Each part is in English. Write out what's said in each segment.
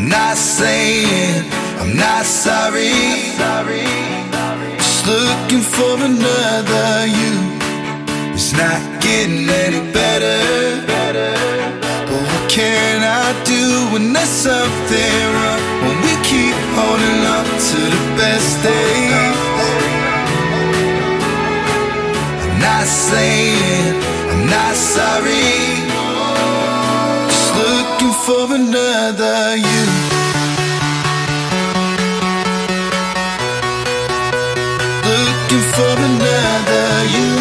not saying I'm not sorry. Just looking for another you. It's not getting any better. But what can I do when there's something wrong? When we keep holding on to the best days. I'm not saying I'm not sorry. Just looking for another you. Looking for another you.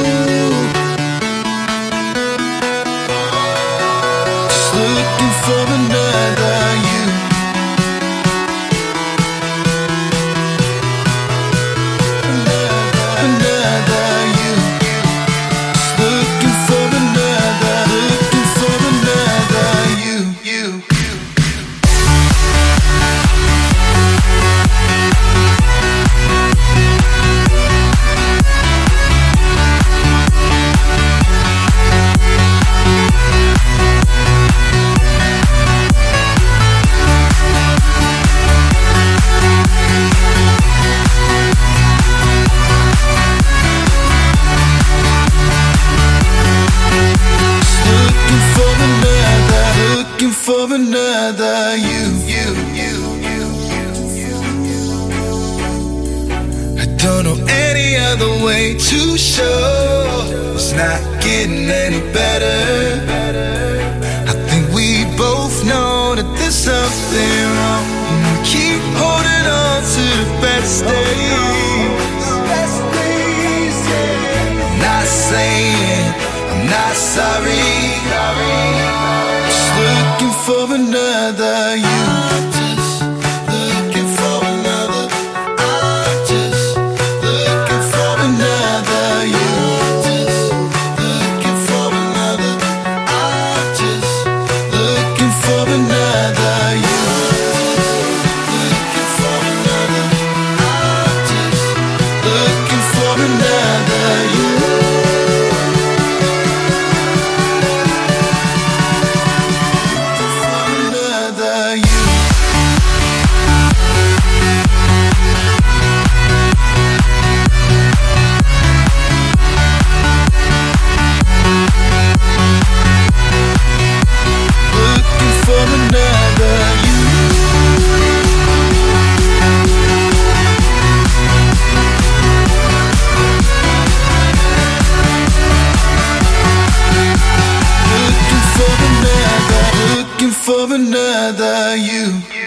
Just looking for another you. Another you. Just looking for another. Looking for another you. Looking for another you. I don't know any other way to show it's not getting any better. I think we both know that there's something wrong. We keep holding on to the best days. I'm not saying I'm not sorry. Just looking for another you. Just looking for another. I'm just looking for another you. Just looking for another. I'm just looking for another you. Looking for another. I'm just looking for another you. For another you.